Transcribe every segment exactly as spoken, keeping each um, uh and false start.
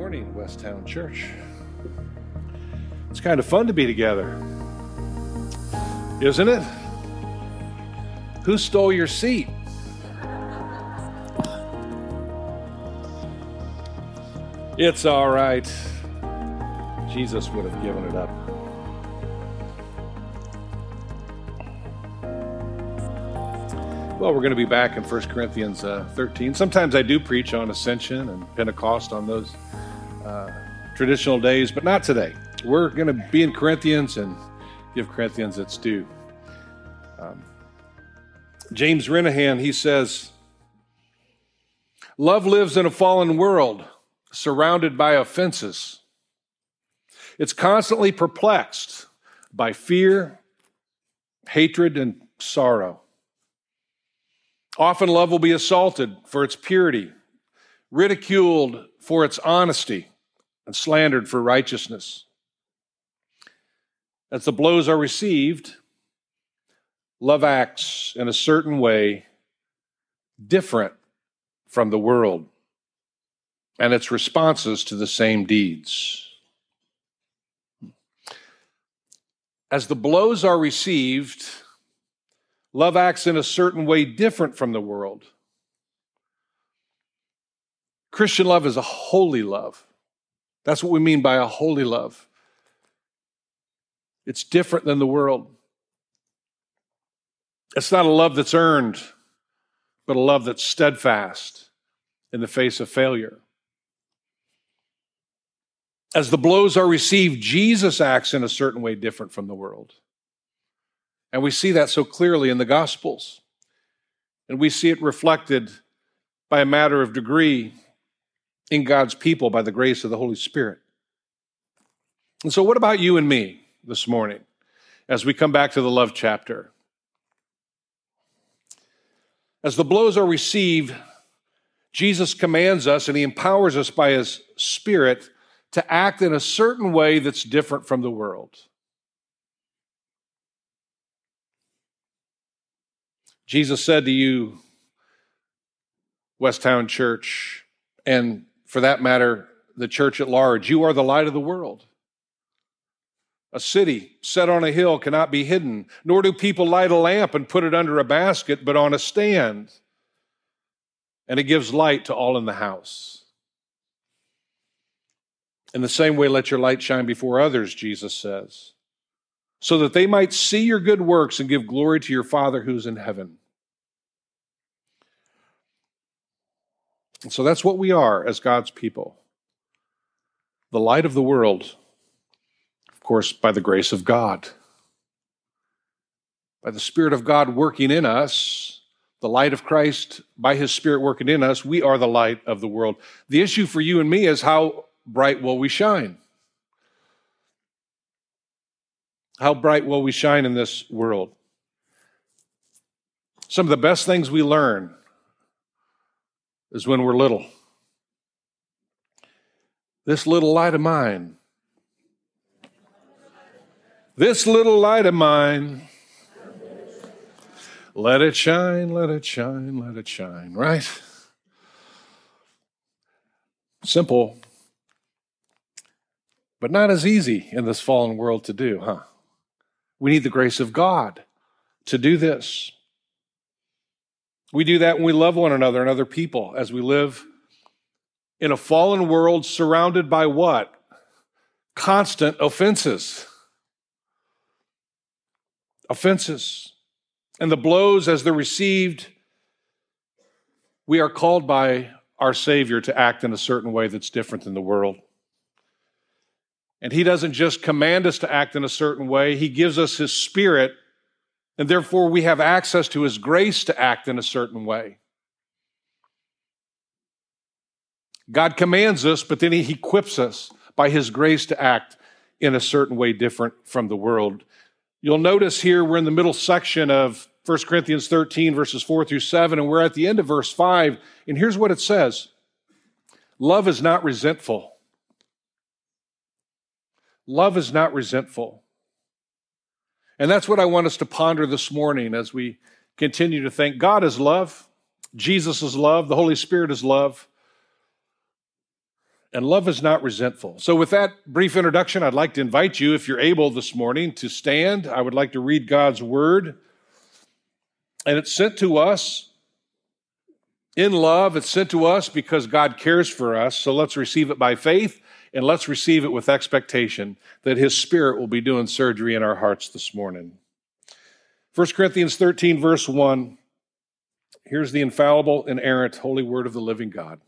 morning, Westtown Church. It's kind of fun to be together, isn't it? Who stole your seat? It's all right. Jesus would have given it up. Well, we're going to be back in First Corinthians uh, thirteen. Sometimes I do preach on Ascension and Pentecost on those uh, traditional days, but not today. We're going to be in Corinthians and give Corinthians its due. Um, James Renahan, he says, love lives in a fallen world, surrounded by offenses. It's constantly perplexed by fear, hatred, and sorrow. Often love will be assaulted for its purity, ridiculed for its honesty, and slandered for righteousness. As the blows are received, love acts in a certain way different from the world and its responses to the same deeds. As the blows are received, love acts in a certain way different from the world. Christian love is a holy love. That's what we mean by a holy love. It's different than the world. It's not a love that's earned, but a love that's steadfast in the face of failure. As the blows are received, Jesus acts in a certain way different from the world. And we see that so clearly in the Gospels. And we see it reflected by a matter of degree in God's people by the grace of the Holy Spirit. And so what about you and me this morning as we come back to the love chapter? As the blows are received, Jesus commands us and he empowers us by his Spirit to act in a certain way that's different from the world. Jesus said to you, Westtown Church, and for that matter, the church at large, you are the light of the world. A city set on a hill cannot be hidden, nor do people light a lamp and put it under a basket, but on a stand, and it gives light to all in the house. In the same way, let your light shine before others, Jesus says, so that they might see your good works and give glory to your Father who's in heaven. And so that's what we are as God's people. The light of the world, of course, by the grace of God. By the Spirit of God working in us, the light of Christ, by his Spirit working in us, we are the light of the world. The issue for you and me is how bright will we shine? How bright will we shine in this world? Some of the best things we learn is when we're little. This little light of mine, this little light of mine, let it shine, let it shine, let it shine, right? Simple, but not as easy in this fallen world to do, huh? We need the grace of God to do this. We do that when we love one another and other people as we live in a fallen world surrounded by what? Constant offenses. Offenses. And the blows as they're received, we are called by our Savior to act in a certain way that's different than the world. And he doesn't just command us to act in a certain way, he gives us his Spirit, and therefore we have access to his grace to act in a certain way. God commands us, but then he equips us by his grace to act in a certain way different from the world. You'll notice here we're in the middle section of First Corinthians thirteen, verses four through seven, and we're at the end of verse five, and here's what it says. Love is not resentful. Love is not resentful. And that's what I want us to ponder this morning as we continue to think God is love, Jesus is love, the Holy Spirit is love. And love is not resentful. So with that brief introduction, I'd like to invite you, if you're able this morning, to stand. I would like to read God's word. And it's sent to us in love. It's sent to us because God cares for us. So let's receive it by faith, and let's receive it with expectation that his Spirit will be doing surgery in our hearts this morning. First Corinthians thirteen, verse one. Here's the infallible, inerrant, holy word of the living God.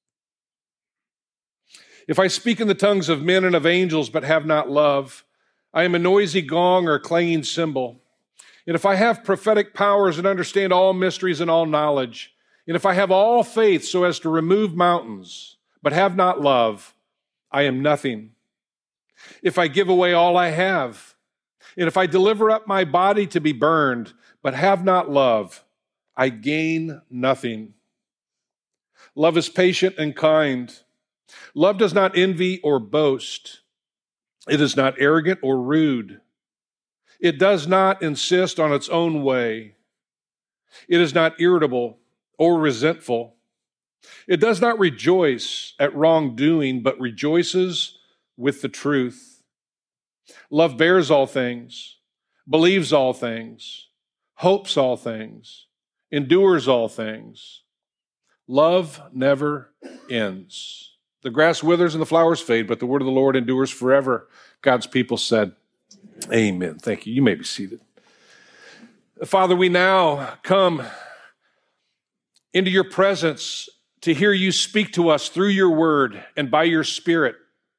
If I speak in the tongues of men and of angels, but have not love, I am a noisy gong or clanging cymbal. And if I have prophetic powers and understand all mysteries and all knowledge, and if I have all faith so as to remove mountains, but have not love, I am nothing. If I give away all I have, and if I deliver up my body to be burned, but have not love, I gain nothing. Love is patient and kind. Love does not envy or boast. It is not arrogant or rude. It does not insist on its own way. It is not irritable or resentful. It does not rejoice at wrongdoing, but rejoices with the truth. Love bears all things, believes all things, hopes all things, endures all things. Love never ends. The grass withers and the flowers fade, but the word of the Lord endures forever. God's people said, amen. Thank you. You may be seated. Father, we now come into your presence to hear you speak to us through your word and by your Spirit.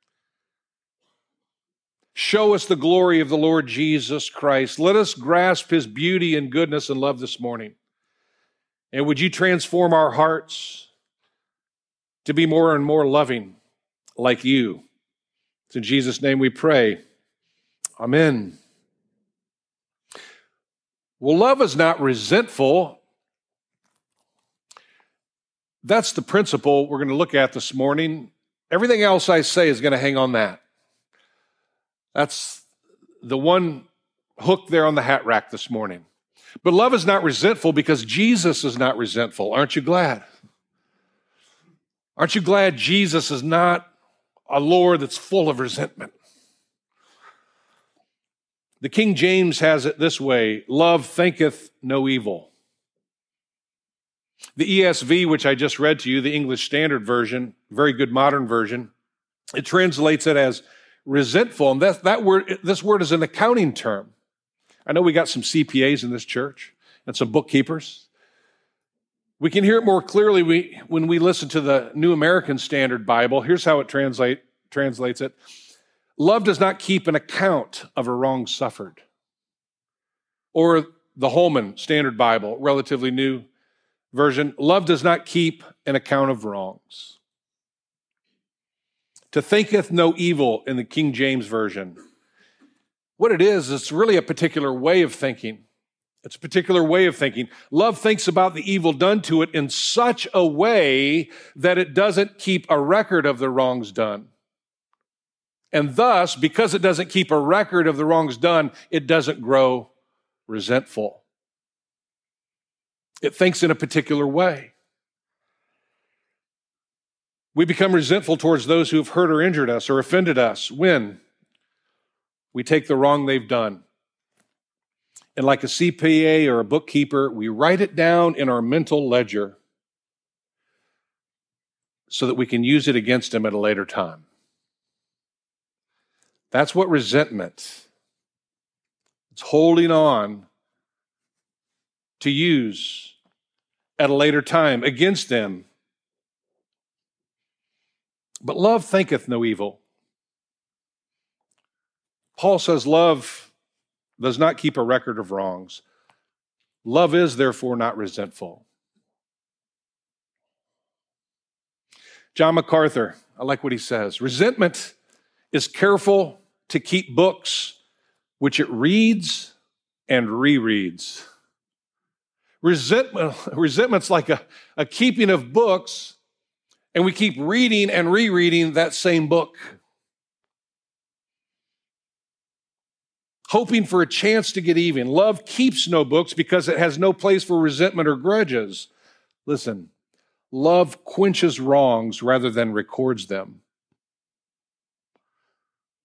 Show us the glory of the Lord Jesus Christ. Let us grasp his beauty and goodness and love this morning. And would you transform our hearts to be more and more loving like you? It's in Jesus' name we pray. Amen. Well, love is not resentful. That's the principle we're going to look at this morning. Everything else I say is going to hang on that. That's the one hook there on the hat rack this morning. But love is not resentful because Jesus is not resentful. Aren't you glad? Aren't you glad Jesus is not a Lord that's full of resentment? The King James has it this way: love thinketh no evil. The E S V, which I just read to you, the English Standard Version, very good modern version, it translates it as resentful. And that, that word, this word is an accounting term. I know we got some C P As in this church and some bookkeepers. We can hear it more clearly we, when we listen to the New American Standard Bible. Here's how it translate, translates it. Love does not keep an account of a wrong suffered. Or the Holman Standard Bible, relatively new version. Love does not keep an account of wrongs. To thinketh no evil in the King James Version. What it is, it's really a particular way of thinking. It's a particular way of thinking. Love thinks about the evil done to it in such a way that it doesn't keep a record of the wrongs done. And thus, because it doesn't keep a record of the wrongs done, it doesn't grow resentful. It thinks in a particular way. We become resentful towards those who have hurt or injured us or offended us when we take the wrong they've done. And like a C P A or a bookkeeper, we write it down in our mental ledger so that we can use it against them at a later time. That's what resentment. It's holding on to use at a later time against them. But love thinketh no evil. Paul says love does not keep a record of wrongs. Love is therefore not resentful. John MacArthur, I like what he says. Resentment is careful to keep books which it reads and rereads. Resentment, resentment's like a, a keeping of books, and we keep reading and rereading that same book, hoping for a chance to get even. Love keeps no books because it has no place for resentment or grudges. Listen, love quenches wrongs rather than records them.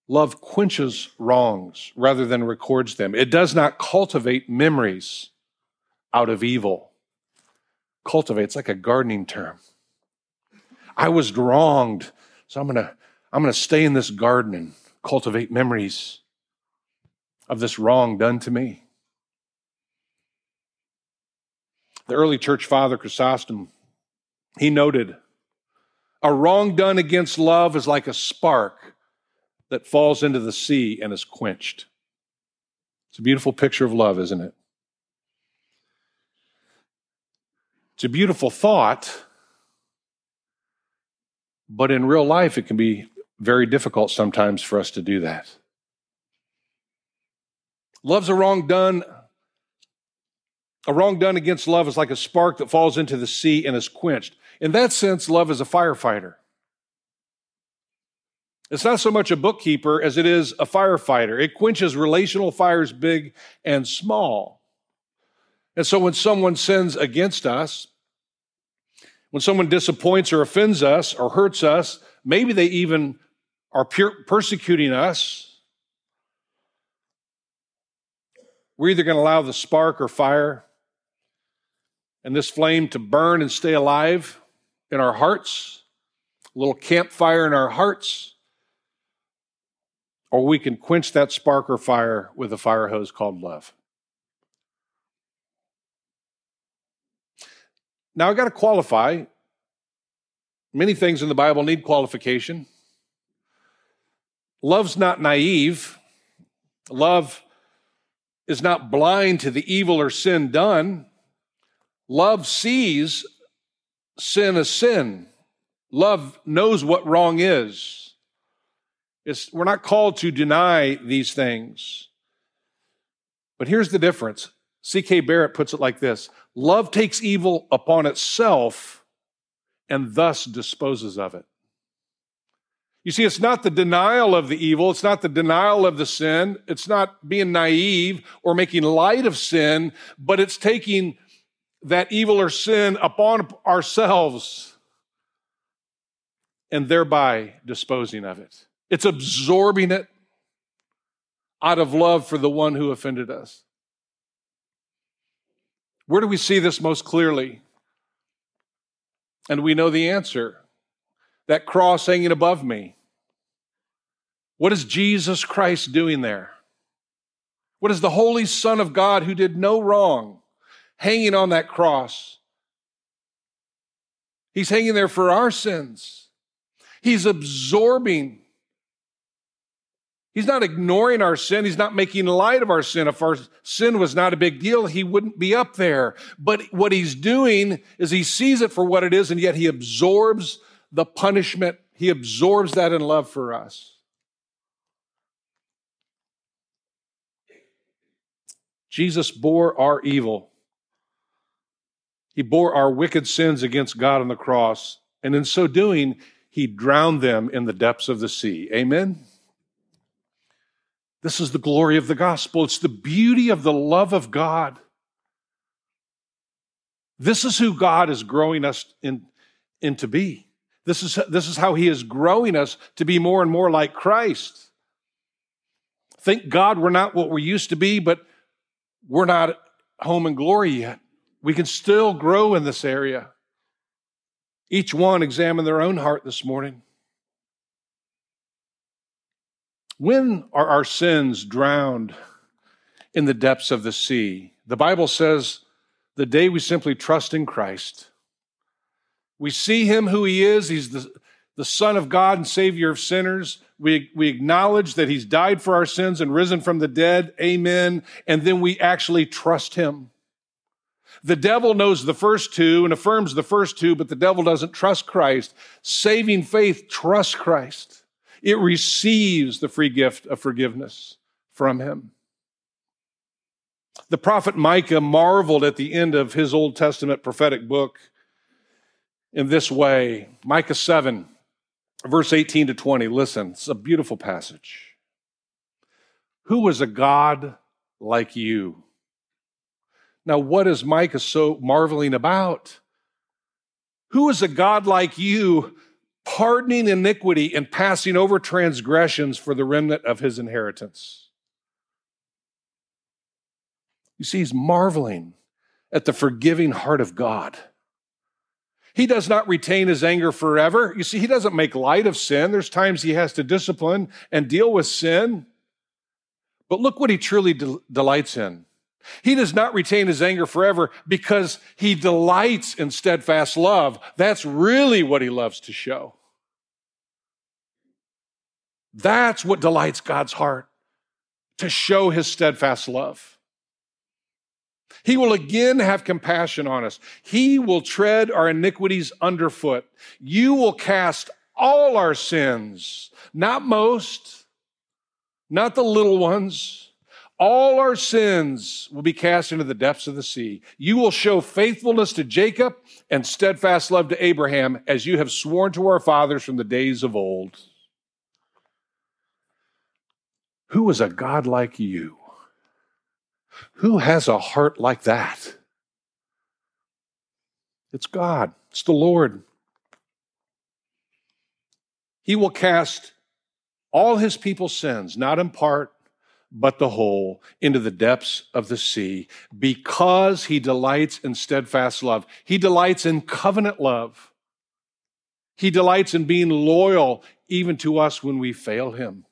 Love quenches wrongs rather than records them. It does not cultivate memories out of evil. Cultivate, it's like a gardening term. I was wronged, so I'm gonna, I'm gonna stay in this garden and cultivate memories of this wrong done to me. The early church father, Chrysostom, he noted, a wrong done against love is like a spark that falls into the sea and is quenched. It's a beautiful picture of love, isn't it? It's a beautiful thought, but in real life, it can be very difficult sometimes for us to do that. Love's a wrong done. A wrong done against love is like a spark that falls into the sea and is quenched. In that sense, love is a firefighter. It's not so much a bookkeeper as it is a firefighter. It quenches relational fires big and small. And so when someone sins against us, when someone disappoints or offends us or hurts us, maybe they even are persecuting us, we're either going to allow the spark or fire and this flame to burn and stay alive in our hearts, a little campfire in our hearts, or we can quench that spark or fire with a fire hose called love. Now, I've got to qualify. Many things in the Bible need qualification. Love's not naive. Love is not blind to the evil or sin done. Love sees sin as sin. Love knows what wrong is. It's, we're not called to deny these things. But here's the difference. C K Barrett puts it like this: love takes evil upon itself and thus disposes of it. You see, it's not the denial of the evil. It's not the denial of the sin. It's not being naive or making light of sin, but it's taking that evil or sin upon ourselves and thereby disposing of it. It's absorbing it out of love for the one who offended us. Where do we see this most clearly? And we know the answer. That cross hanging above me. What is Jesus Christ doing there? What is the Holy Son of God who did no wrong hanging on that cross? He's hanging there for our sins. He's absorbing. He's not ignoring our sin. He's not making light of our sin. If our sin was not a big deal, he wouldn't be up there. But what he's doing is he sees it for what it is, and yet he absorbs the punishment. He absorbs that in love for us. Jesus bore our evil. He bore our wicked sins against God on the cross, and in so doing, he drowned them in the depths of the sea. Amen? This is the glory of the gospel. It's the beauty of the love of God. This is who God is growing us in, in to be. This is, this is how he is growing us to be more and more like Christ. Thank God we're not what we used to be, but we're not home in glory yet. We can still grow in this area. Each one examine their own heart this morning. When are our sins drowned in the depths of the sea? The Bible says the day we simply trust in Christ. We see him who he is. He's the, the Son of God and Savior of sinners. We, we acknowledge that he's died for our sins and risen from the dead. Amen. And then we actually trust him. The devil knows the first two and affirms the first two, but the devil doesn't trust Christ. Saving faith trusts Christ. It receives the free gift of forgiveness from him. The prophet Micah marveled at the end of his Old Testament prophetic book in this way. Micah seven, verse eighteen to twenty. Listen, it's a beautiful passage. Who is a God like you? Now, what is Micah so marveling about? Who is a God like you pardoning iniquity and passing over transgressions for the remnant of his inheritance. You see, he's marveling at the forgiving heart of God. He does not retain his anger forever. You see, he doesn't make light of sin. There's times he has to discipline and deal with sin. But look what he truly de- delights in. He does not retain his anger forever because he delights in steadfast love. That's really what he loves to show. That's what delights God's heart, to show his steadfast love. He will again have compassion on us. He will tread our iniquities underfoot. You will cast all our sins, not most, not the little ones. All our sins will be cast into the depths of the sea. You will show faithfulness to Jacob and steadfast love to Abraham, as you have sworn to our fathers from the days of old. Who is a God like you? Who has a heart like that? It's God. It's the Lord. He will cast all his people's sins, not in part, but the whole, into the depths of the sea, because he delights in steadfast love. He delights in covenant love. He delights in being loyal even to us when we fail him.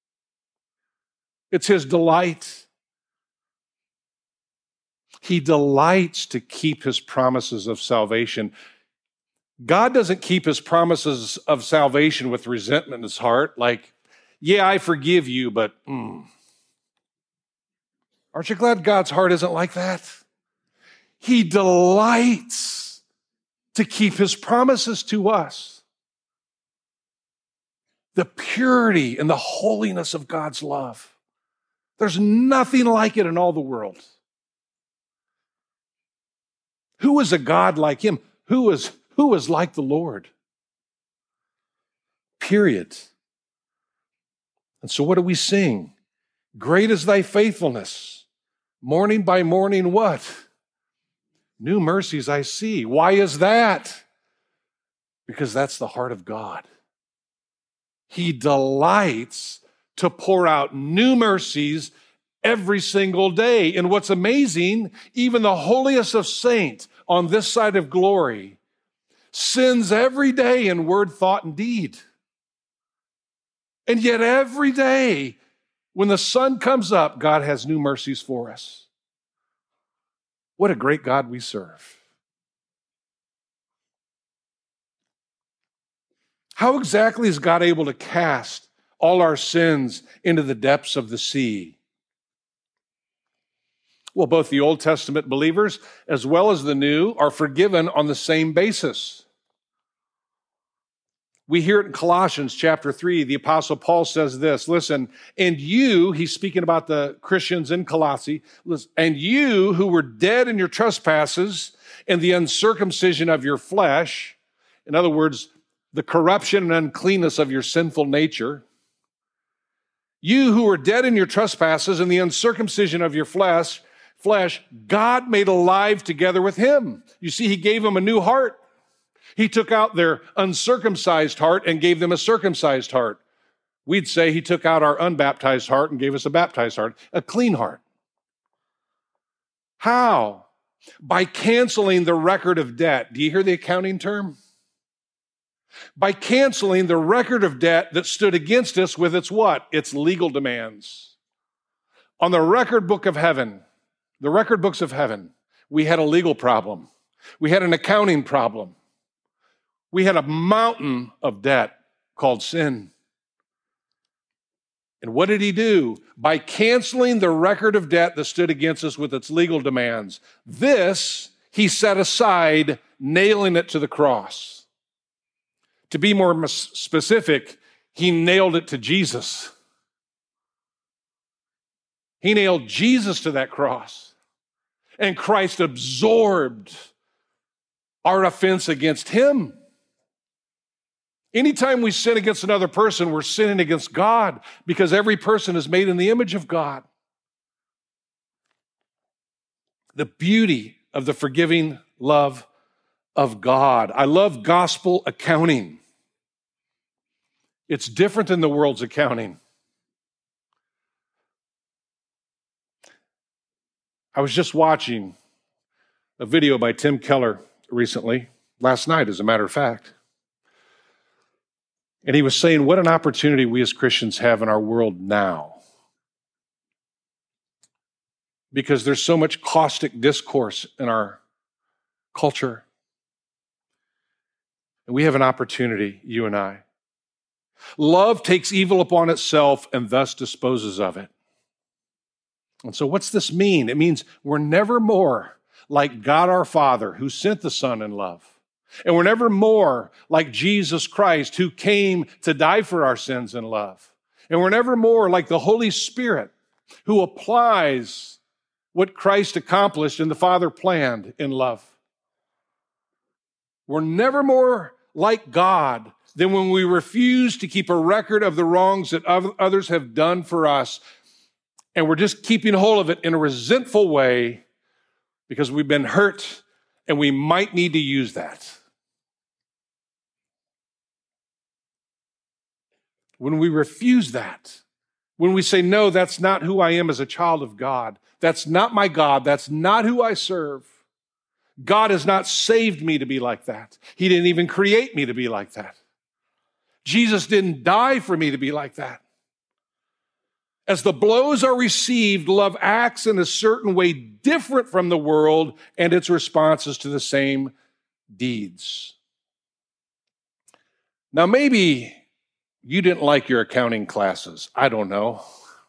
It's his delight. He delights to keep his promises of salvation. God doesn't keep his promises of salvation with resentment in his heart, like, yeah, I forgive you, but mm. Aren't you glad God's heart isn't like that? He delights to keep his promises to us. The purity and the holiness of God's love. There's nothing like it in all the world. Who is a God like him? Who is, who is like the Lord? Period. And so what do we sing? Great is thy faithfulness. Morning by morning, what? New mercies I see. Why is that? Because that's the heart of God. He delights to pour out new mercies every single day. And what's amazing, even the holiest of saints on this side of glory sins every day in word, thought, and deed. And yet every day, when the sun comes up, God has new mercies for us. What a great God we serve. How exactly is God able to cast all our sins into the depths of the sea? Well, both the Old Testament believers as well as the New are forgiven on the same basis. We hear it in Colossians chapter three. The Apostle Paul says this, listen, and you, he's speaking about the Christians in Colossae, listen, and you who were dead in your trespasses and the uncircumcision of your flesh, in other words, the corruption and uncleanness of your sinful nature, you who were dead in your trespasses and the uncircumcision of your flesh, flesh, God made alive together with him. You see, he gave them a new heart. He took out their uncircumcised heart and gave them a circumcised heart. We'd say he took out our unbaptized heart and gave us a baptized heart, a clean heart. How? By canceling the record of debt. Do you hear the accounting term? By canceling the record of debt that stood against us with its what? Its legal demands. On the record book of heaven, the record books of heaven, we had a legal problem. We had an accounting problem. We had a mountain of debt called sin. And what did he do? By canceling the record of debt that stood against us with its legal demands, this he set aside, nailing it to the cross. To be more specific, he nailed it to Jesus. He nailed Jesus to that cross. And Christ absorbed our offense against him. Anytime we sin against another person, we're sinning against God because every person is made in the image of God. The beauty of the forgiving love of God. I love gospel accounting. It's different than the world's accounting. I was just watching a video by Tim Keller recently, last night, as a matter of fact. And he was saying what an opportunity we as Christians have in our world now. Because there's so much caustic discourse in our culture. And we have an opportunity, you and I. Love takes evil upon itself and thus disposes of it. And so what's this mean? It means we're never more like God our Father, who sent the Son in love. And we're never more like Jesus Christ, who came to die for our sins in love. And we're never more like the Holy Spirit, who applies what Christ accomplished and the Father planned in love. We're never more like God than when we refuse to keep a record of the wrongs that others have done for us, and we're just keeping hold of it in a resentful way because we've been hurt and we might need to use that. When we refuse that, when we say, no, that's not who I am as a child of God, that's not my God, that's not who I serve. God has not saved me to be like that. He didn't even create me to be like that. Jesus didn't die for me to be like that. As the blows are received, love acts in a certain way different from the world and its responses to the same deeds. Now, maybe you didn't like your accounting classes. I don't know.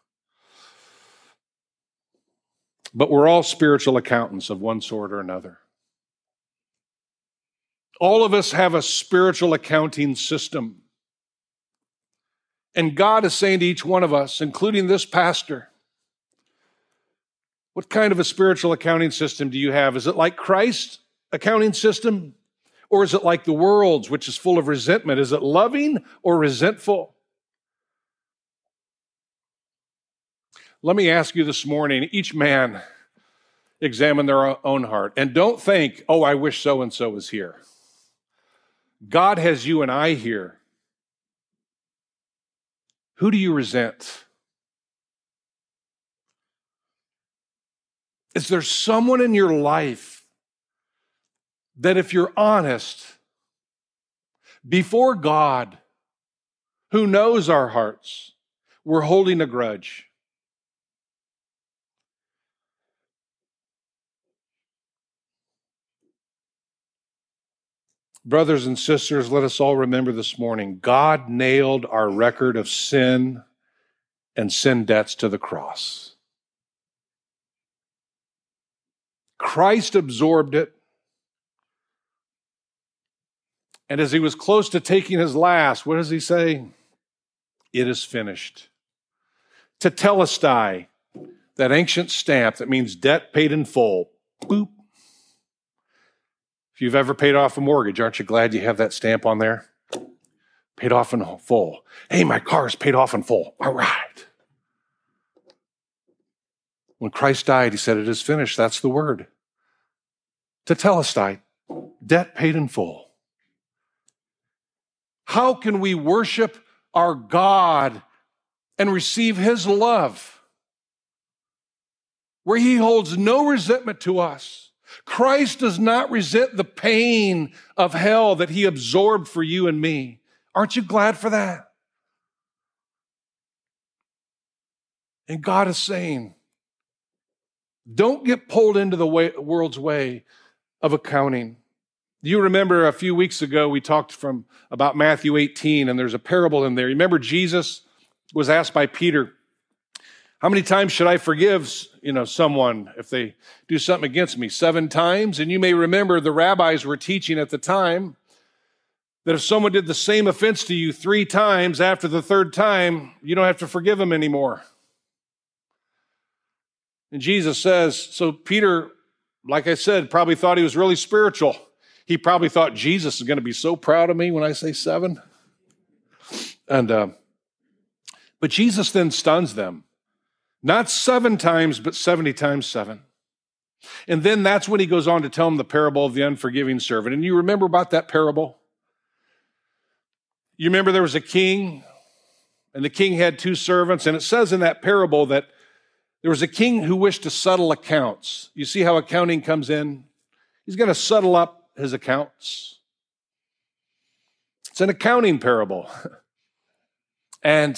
But we're all spiritual accountants of one sort or another. All of us have a spiritual accounting system. And God is saying to each one of us, including this pastor, what kind of a spiritual accounting system do you have? Is it like Christ's accounting system? Or is it like the world's, which is full of resentment? Is it loving or resentful? Let me ask you this morning, each man examine their own heart. And don't think, oh, I wish so-and-so was here. God has you and I here. Who do you resent? Is there someone in your life that, if you're honest, before God, who knows our hearts, we're holding a grudge? Brothers and sisters, let us all remember this morning, God nailed our record of sin and sin debts to the cross. Christ absorbed it. And as he was close to taking his last, what does he say? It is finished. Tetelestai, that ancient stamp that means debt paid in full. Boop. If you've ever paid off a mortgage, aren't you glad you have that stamp on there? Paid off in full. Hey, my car is paid off in full. All right. When Christ died, he said, it is finished. That's the word. Tetelestai, debt paid in full. How can we worship our God and receive his love where he holds no resentment to us? Christ does not resent the pain of hell that he absorbed for you and me. Aren't you glad for that? And God is saying, don't get pulled into the way, world's way of accounting. You remember a few weeks ago we talked from about Matthew eighteen, and there's a parable in there. You remember Jesus was asked by Peter, how many times should I forgive, you know, someone if they do something against me? Seven times? And you may remember the rabbis were teaching at the time that if someone did the same offense to you three times, after the third time, you don't have to forgive them anymore. And Jesus says, so Peter, like I said, probably thought he was really spiritual. He probably thought Jesus is going to be so proud of me when I say seven. And, uh, but Jesus then stuns them. Not seven times, but seventy times seven. And then that's when he goes on to tell them the parable of the unforgiving servant. And you remember about that parable? You remember there was a king And the king had two servants, and it says in that parable that there was a king who wished to settle accounts. You see how accounting comes in? He's going to settle up his accounts. It's an accounting parable. And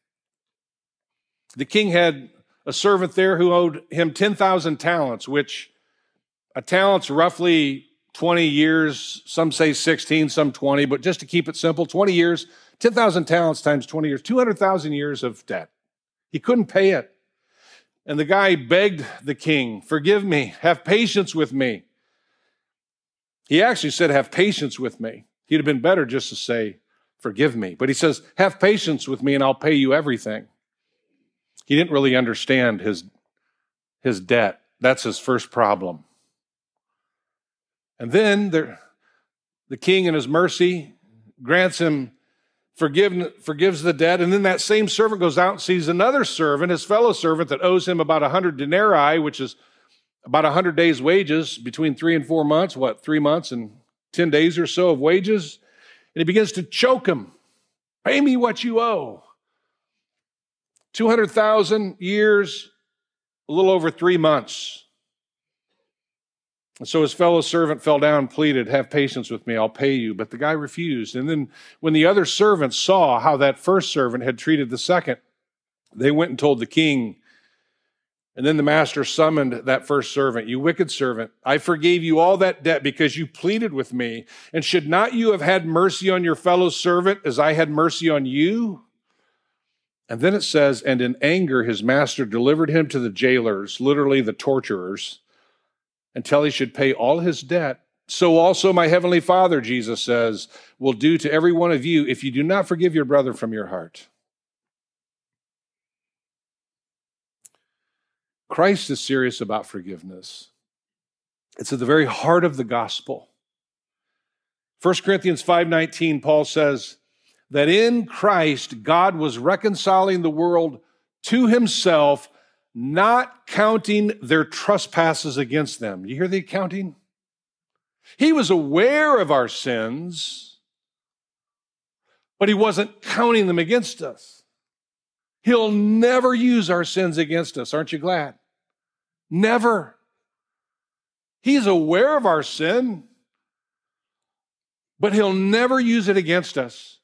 the king had a servant there who owed him ten thousand talents, which a talent's roughly twenty years. Some say sixteen, some twenty, but just to keep it simple, twenty years, ten thousand talents times twenty years, two hundred thousand years of debt. He couldn't pay it. And the guy begged the king, forgive me, have patience with me. He actually said, have patience with me. He'd have been better just to say, forgive me. But he says, have patience with me and I'll pay you everything. He didn't really understand his, his debt. That's his first problem. And then there, the king in his mercy grants him forgive, forgives the debt. And then that same servant goes out and sees another servant, his fellow servant, that owes him about one hundred denarii, which is about one hundred days' wages, between three and four months, what, three months and ten days or so of wages. And he begins to choke him. Pay me what you owe. two hundred thousand years, a little over three months. And so his fellow servant fell down and pleaded, have patience with me, I'll pay you. But the guy refused. And then when the other servants saw how that first servant had treated the second, they went and told the king. And then the master summoned that first servant. You wicked servant, I forgave you all that debt because you pleaded with me. And should not you have had mercy on your fellow servant as I had mercy on you? And then it says, and in anger his master delivered him to the jailers, literally the torturers, until he should pay all his debt. So also my heavenly Father, Jesus says, will do to every one of you if you do not forgive your brother from your heart. Christ is serious about forgiveness. It's at the very heart of the gospel. First Corinthians five nineteen, Paul says that in Christ, God was reconciling the world to himself, not counting their trespasses against them. You hear the accounting? He was aware of our sins, but he wasn't counting them against us. He'll never use our sins against us. Aren't you glad? Never. He's aware of our sin, but he'll never use it against us.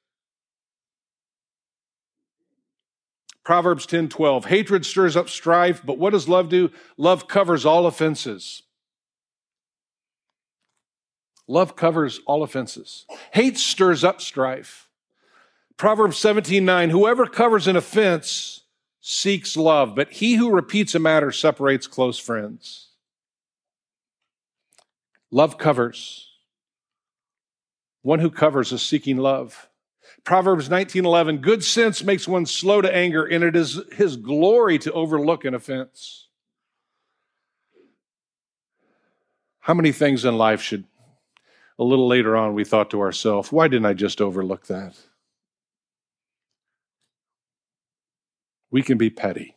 Proverbs ten twelve, hatred stirs up strife, but what does love do? Love covers all offenses. Love covers all offenses. Hate stirs up strife. Proverbs seventeen nine, whoever covers an offense seeks love, but he who repeats a matter separates close friends. Love covers. One who covers is seeking love. Proverbs nineteen eleven, good sense makes one slow to anger, and it is his glory to overlook an offense. How many things in life should, a little later on, we thought to ourselves, why didn't I just overlook that? We can be petty.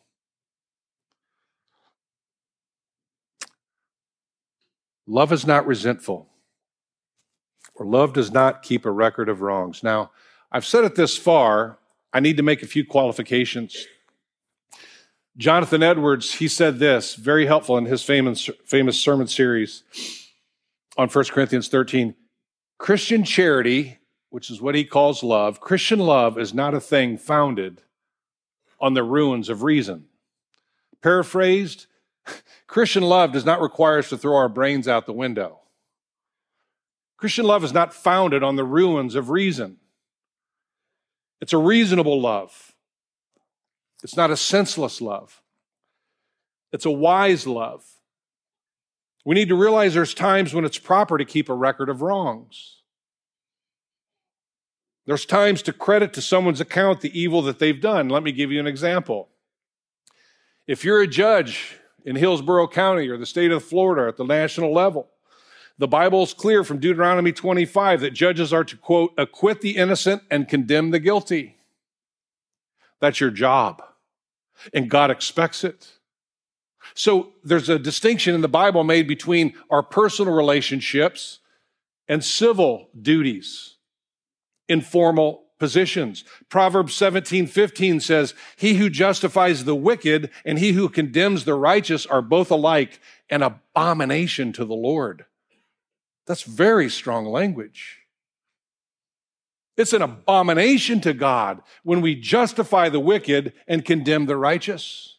Love is not resentful, or love does not keep a record of wrongs. Now, I've said it this far. I need to make a few qualifications. Jonathan Edwards, he said this, very helpful in his famous, famous sermon series on First Corinthians thirteen. Christian charity, which is what he calls love, Christian love is not a thing founded on the ruins of reason. Paraphrased, Christian love does not require us to throw our brains out the window. Christian love is not founded on the ruins of reason. It's a reasonable love. It's not a senseless love. It's a wise love. We need to realize there's times when it's proper to keep a record of wrongs. There's times to credit to someone's account the evil that they've done. Let me give you an example. If you're a judge in Hillsborough County or the state of Florida at the national level, the Bible is clear from Deuteronomy twenty-five that judges are to, quote, acquit the innocent and condemn the guilty. That's your job, and God expects it. So there's a distinction in the Bible made between our personal relationships and civil duties, informal positions. Proverbs seventeen fifteen says, he who justifies the wicked and he who condemns the righteous are both alike an abomination to the Lord. That's very strong language. It's an abomination to God when we justify the wicked and condemn the righteous.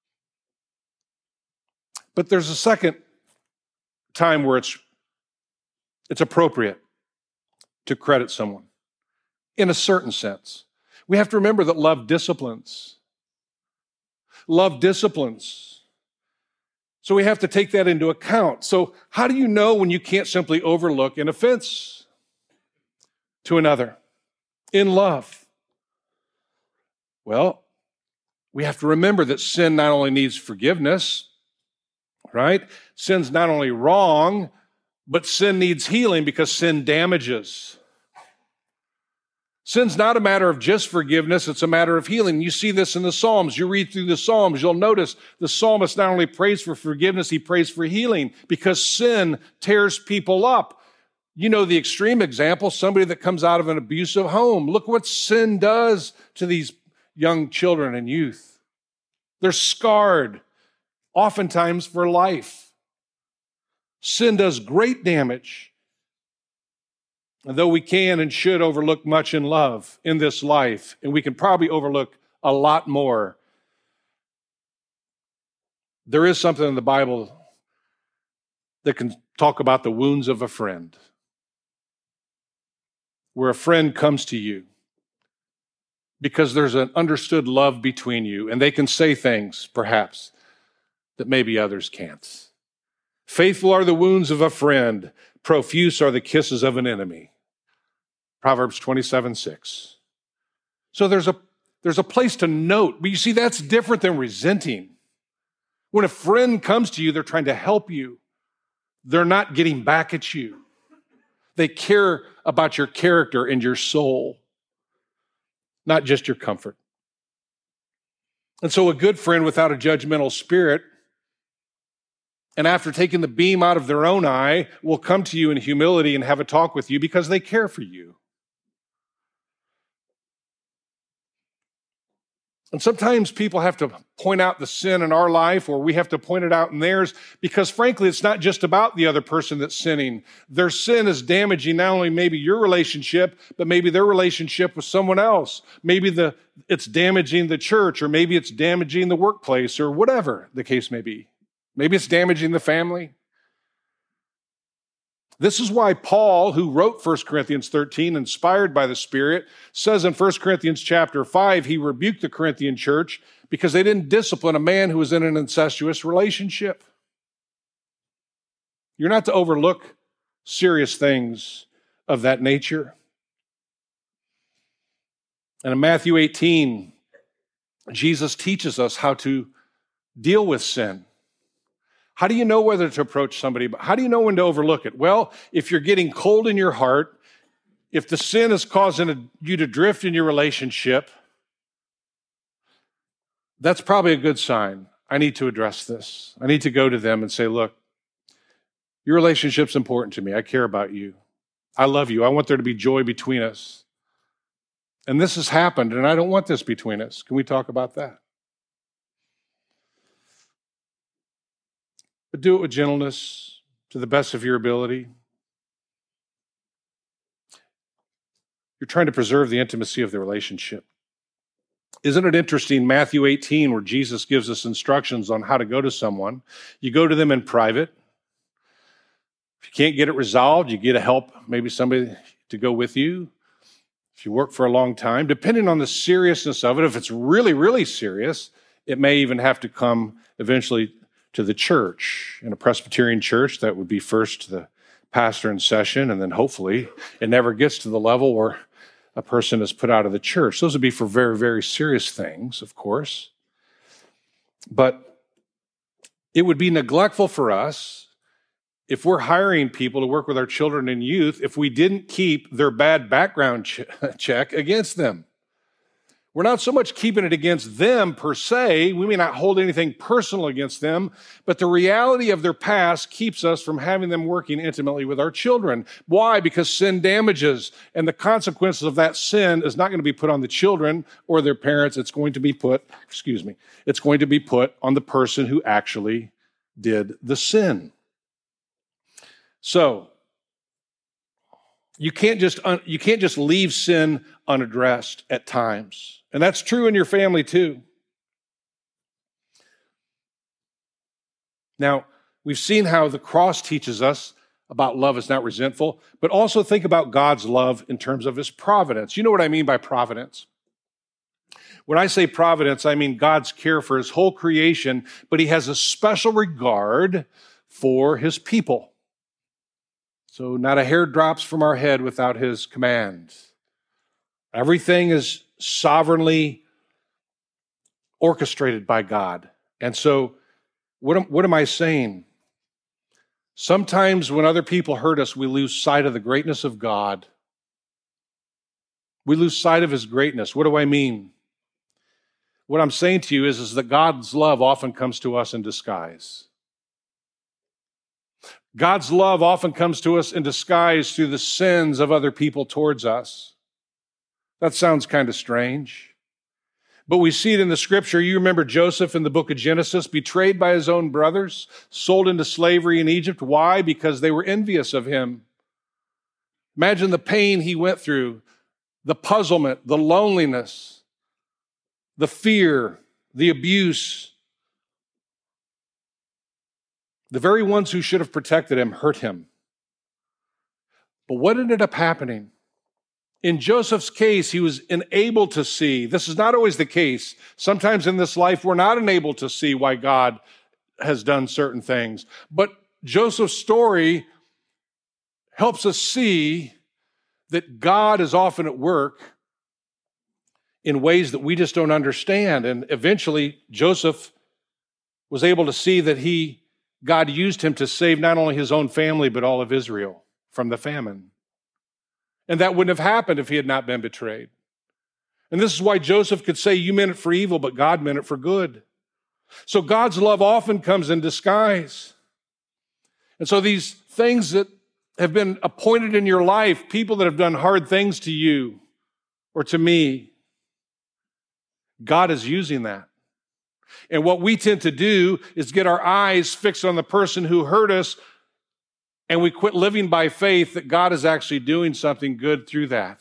But there's a second time where it's, it's appropriate to credit someone in a certain sense. We have to remember that love disciplines. Love disciplines. So we have to take that into account. So how do you know when you can't simply overlook an offense to another in love? Well, we have to remember that sin not only needs forgiveness, right? Sin's not only wrong, but sin needs healing because sin damages. Sin's not a matter of just forgiveness, it's a matter of healing. You see this in the Psalms. You read through the Psalms, you'll notice the psalmist not only prays for forgiveness, he prays for healing because sin tears people up. You know the extreme example, somebody that comes out of an abusive home. Look what sin does to these young children and youth. They're scarred, oftentimes for life. Sin does great damage. And though we can and should overlook much in love in this life, and we can probably overlook a lot more, there is something in the Bible that can talk about the wounds of a friend, where a friend comes to you because there's an understood love between you, and they can say things, perhaps, that maybe others can't. Faithful are the wounds of a friend, profuse are the kisses of an enemy. Proverbs twenty-seven six. So there's a, there's a place to note, but you see, that's different than resenting. When a friend comes to you, they're trying to help you. They're not getting back at you. They care about your character and your soul, not just your comfort. And so a good friend without a judgmental spirit, and after taking the beam out of their own eye, will come to you in humility and have a talk with you because they care for you. And sometimes people have to point out the sin in our life, or we have to point it out in theirs, because frankly, it's not just about the other person that's sinning. Their sin is damaging not only maybe your relationship, but maybe their relationship with someone else. Maybe the, it's damaging the church, or maybe it's damaging the workplace, or whatever the case may be. Maybe it's damaging the family. This is why Paul, who wrote First Corinthians thirteen, inspired by the Spirit, says in First Corinthians chapter five, he rebuked the Corinthian church because they didn't discipline a man who was in an incestuous relationship. You're not to overlook serious things of that nature. And in Matthew eighteen, Jesus teaches us how to deal with sin. How do you know whether to approach somebody? How do you know when to overlook it? Well, if you're getting cold in your heart, if the sin is causing you to drift in your relationship, that's probably a good sign. I need to address this. I need to go to them and say, look, your relationship's important to me. I care about you. I love you. I want there to be joy between us. And this has happened, and I don't want this between us. Can we talk about that? But do it with gentleness, to the best of your ability. You're trying to preserve the intimacy of the relationship. Isn't it interesting, Matthew eighteen, where Jesus gives us instructions on how to go to someone? You go to them in private. If you can't get it resolved, you get a help, maybe somebody to go with you. If you work for a long time, depending on the seriousness of it, if it's really, really serious, it may even have to come eventually to the church. In a Presbyterian church, that would be first the pastor in session, and then hopefully it never gets to the level where a person is put out of the church. Those would be for very, very serious things, of course. But it would be neglectful for us if we're hiring people to work with our children and youth if we didn't keep their bad background ch- check against them. We're not so much keeping it against them per se. We may not hold anything personal against them, but the reality of their past keeps us from having them working intimately with our children. Why? Because sin damages, and the consequences of that sin is not going to be put on the children or their parents. It's going to be put, excuse me, it's going to be put on the person who actually did the sin. So, you can't just un- you can't just leave sin unaddressed at times. And that's true in your family too. Now, we've seen how the cross teaches us about love is not resentful, but also think about God's love in terms of his providence. You know what I mean by providence? When I say providence, I mean God's care for his whole creation, but he has a special regard for his people. So not a hair drops from our head without his command. Everything is sovereignly orchestrated by God. And so what am, what am I saying? Sometimes when other people hurt us, we lose sight of the greatness of God. We lose sight of his greatness. What do I mean? What I'm saying to you is, is that God's love often comes to us in disguise. God's love often comes to us in disguise through the sins of other people towards us. That sounds kind of strange. But we see it in the scripture. You remember Joseph in the book of Genesis, betrayed by his own brothers, sold into slavery in Egypt. Why? Because they were envious of him. Imagine the pain he went through, the puzzlement, the loneliness, the fear, the abuse. The very ones who should have protected him hurt him. But what ended up happening? In Joseph's case, he was unable to see. This is not always the case. Sometimes in this life, we're not enabled to see why God has done certain things. But Joseph's story helps us see that God is often at work in ways that we just don't understand. And eventually, Joseph was able to see that he God used him to save not only his own family, but all of Israel from the famine. And that wouldn't have happened if he had not been betrayed. And this is why Joseph could say, you meant it for evil, but God meant it for good. So God's love often comes in disguise. And so these things that have been appointed in your life, people that have done hard things to you or to me, God is using that. And what we tend to do is get our eyes fixed on the person who hurt us, and we quit living by faith that God is actually doing something good through that.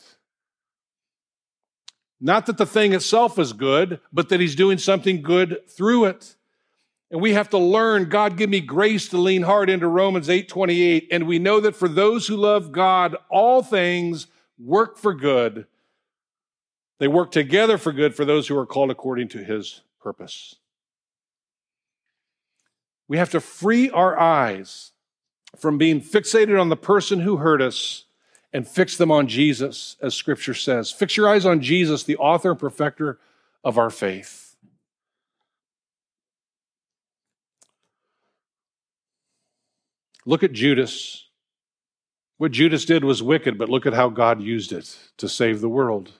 Not that the thing itself is good, but that he's doing something good through it. And we have to learn, God, give me grace to lean hard into Romans eight twenty-eight. And we know that for those who love God, all things work for good. They work together for good for those who are called according to his purpose. We have to free our eyes from being fixated on the person who hurt us and fix them on Jesus, as Scripture says. Fix your eyes on Jesus, the author and perfecter of our faith. Look at Judas. What Judas did was wicked, but look at how God used it to save the world.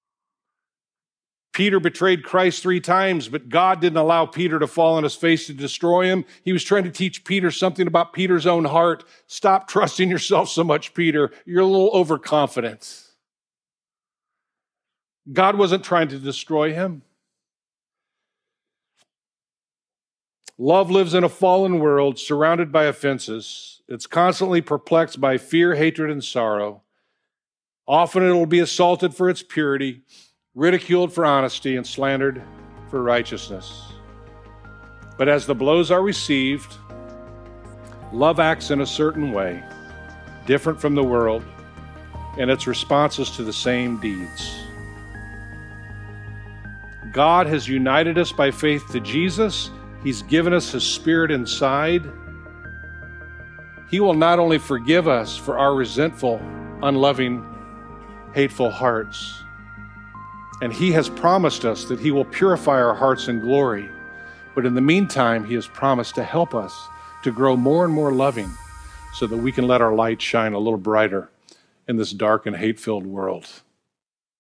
Peter betrayed Christ three times, but God didn't allow Peter to fall on his face to destroy him. He was trying to teach Peter something about Peter's own heart. Stop trusting yourself so much, Peter. You're a little overconfident. God wasn't trying to destroy him. Love lives in a fallen world surrounded by offenses. It's constantly perplexed by fear, hatred, and sorrow. Often it will be assaulted for its purity, ridiculed for honesty, and slandered for righteousness. But as the blows are received, love acts in a certain way, different from the world, and its responses to the same deeds. God has united us by faith to Jesus. He's given us his Spirit inside. He will not only forgive us for our resentful, unloving, hateful hearts, and he has promised us that he will purify our hearts in glory. But in the meantime, he has promised to help us to grow more and more loving so that we can let our light shine a little brighter in this dark and hate-filled world.